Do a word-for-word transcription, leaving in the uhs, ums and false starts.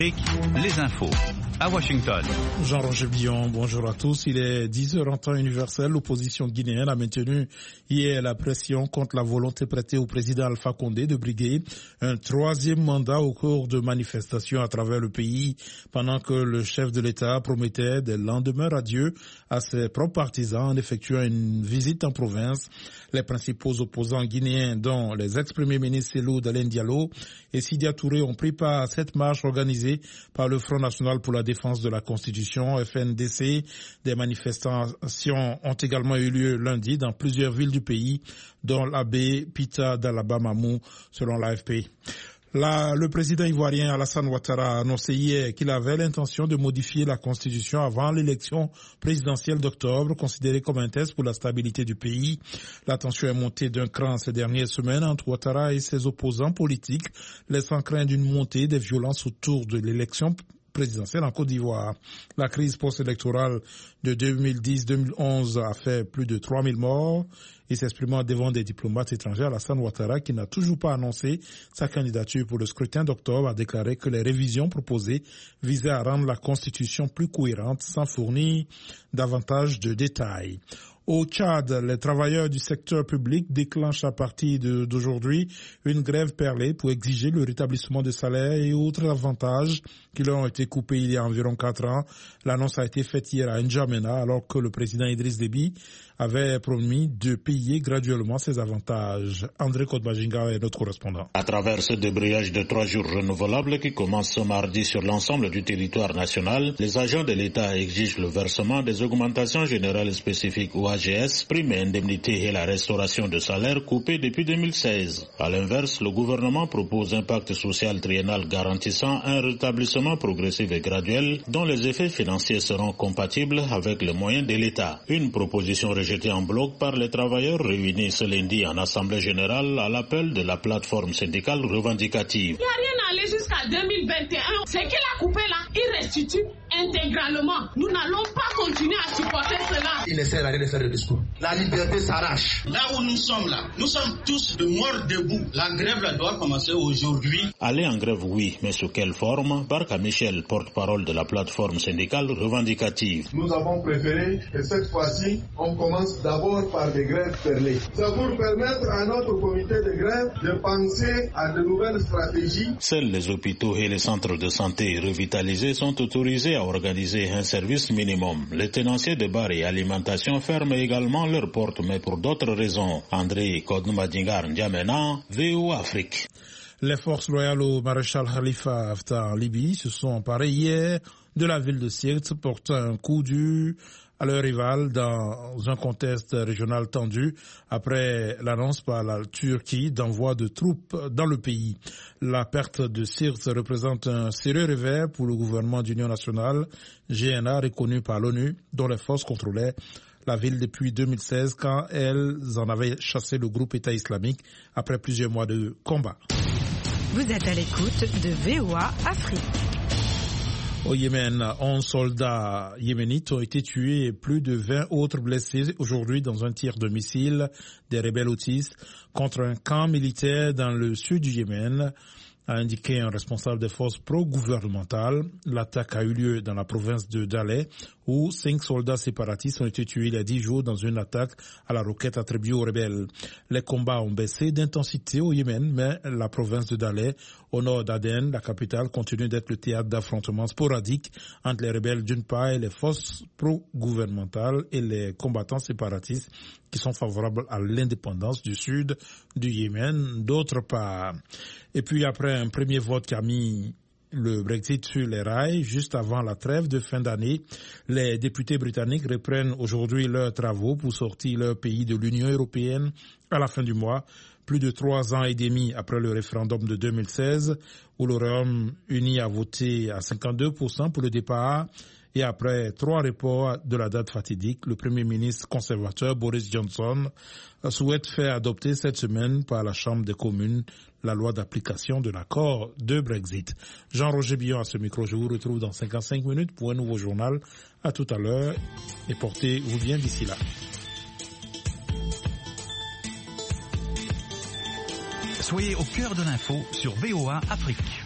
Les infos à Washington. Jean-Roger Billon, bonjour à tous. Il est dix heures en temps universel. L'opposition guinéenne a maintenu hier la pression contre la volonté prêtée au président Alpha Condé de briguer un troisième mandat au cours de manifestations à travers le pays, pendant que le chef de l'État promettait des lendemains radieux à ses propres partisans en effectuant une visite en province. Les principaux opposants guinéens, dont les ex-premiers ministres Cellou Dalein Diallo et Sidya Touré, ont pris part à cette marche organisée par le Front National pour la défense de la Constitution, F N D C. Des manifestations ont également eu lieu lundi dans plusieurs villes du pays, dont l'Abbé Pita d'Alabamamou, selon l'A F P. La, le président ivoirien Alassane Ouattara a annoncé hier qu'il avait l'intention de modifier la Constitution avant l'élection présidentielle d'octobre, considérée comme un test pour la stabilité du pays. La tension est montée d'un cran ces dernières semaines entre Ouattara et ses opposants politiques, laissant craindre une montée des violences autour de l'élection présidentielle en Côte d'Ivoire. La crise post-électorale de deux mille dix deux mille onze a fait plus de trois mille morts et s'exprimant devant des diplomates étrangers, Alassane Ouattara, qui n'a toujours pas annoncé sa candidature pour le scrutin d'octobre, a déclaré que les révisions proposées visaient à rendre la Constitution plus cohérente sans fournir davantage de détails. Au Tchad, les travailleurs du secteur public déclenchent à partir de, d'aujourd'hui une grève perlée pour exiger le rétablissement de salaires et autres avantages qui leur ont été coupés il y a environ quatre ans. L'annonce a été faite hier à N'Djamena alors que le président Idriss Déby avait promis de payer graduellement ces avantages. André Kodbajinga est notre correspondant. À travers ce débrayage de trois jours renouvelables qui commence ce mardi sur l'ensemble du territoire national, les agents de l'État exigent le versement des augmentations générales spécifiques ou A G S, primes et indemnités et la restauration de salaires coupés depuis deux mille seize. À l'inverse, le gouvernement propose un pacte social triennal garantissant un rétablissement progressif et graduel dont les effets financiers seront compatibles avec les moyens de l'État. Une proposition rejetée en bloc par les travailleurs réunis ce lundi en Assemblée générale à l'appel de la plateforme syndicale revendicative. Il n'y a rien à aller jusqu'à deux mille vingt et un. Ce qu'il a coupé là, il restitue intégralement. Nous n'allons pas continuer à supporter cela. Il ne sert à rien de faire le discours. La liberté s'arrache. Là où nous sommes là, nous sommes tous de morts debout. La grève là, doit commencer aujourd'hui. Aller en grève, oui, mais sous quelle forme? Barka Michel, porte-parole de la plateforme syndicale revendicative. Nous avons préféré que cette fois-ci, on commence d'abord par des grèves perlées. C'est pour permettre à notre comité de grève de penser à de nouvelles stratégies. Seuls les hôpitaux et les centres de santé revitalisés sont autorisés à organiser un service minimum. Les tenanciers de bars et alimentation ferment également leurs portes, mais pour d'autres raisons. André Kodnumadingar N'Djamena, V O Afrique. Les forces loyales au maréchal Khalifa Haftar en Libye se sont emparées hier de la ville de Sirte, portant un coup dur à leur rival dans un contexte régional tendu après l'annonce par la Turquie d'envoi de troupes dans le pays. La perte de Sirte représente un sérieux revers pour le gouvernement d'union nationale, G N A, reconnu par l'ONU, dont les forces contrôlaient la ville depuis deux mille seize quand elles en avaient chassé le groupe État islamique après plusieurs mois de combat. Vous êtes à l'écoute de V O A Afrique. Au Yémen, onze soldats yéménites ont été tués et plus de vingt autres blessés aujourd'hui dans un tir de missile des rebelles houthis contre un camp militaire dans le sud du Yémen, a indiqué un responsable des forces pro-gouvernementales. L'attaque a eu lieu dans la province de Dalay, où cinq soldats séparatistes ont été tués il y a dix jours dans une attaque à la roquette attribuée aux rebelles. Les combats ont baissé d'intensité au Yémen, mais la province de Dalay, au nord d'Aden, la capitale, continue d'être le théâtre d'affrontements sporadiques entre les rebelles d'une part et les forces pro-gouvernementales et les combattants séparatistes qui sont favorables à l'indépendance du sud du Yémen d'autre part. Et puis après un premier vote qui a mis le Brexit sur les rails, juste avant la trêve de fin d'année, les députés britanniques reprennent aujourd'hui leurs travaux pour sortir leur pays de l'Union européenne à la fin du mois, plus de trois ans et demi après le référendum de deux mille seize, où le Royaume-Uni a voté à cinquante-deux pour cent pour le départ. Et après trois reports de la date fatidique, le Premier ministre conservateur Boris Johnson souhaite faire adopter cette semaine par la Chambre des communes la loi d'application de l'accord de Brexit. Jean-Roger Billon à ce micro, je vous retrouve dans cinquante-cinq minutes pour un nouveau journal. À tout à l'heure et portez-vous bien d'ici là. Soyez au cœur de l'info sur V O A Afrique.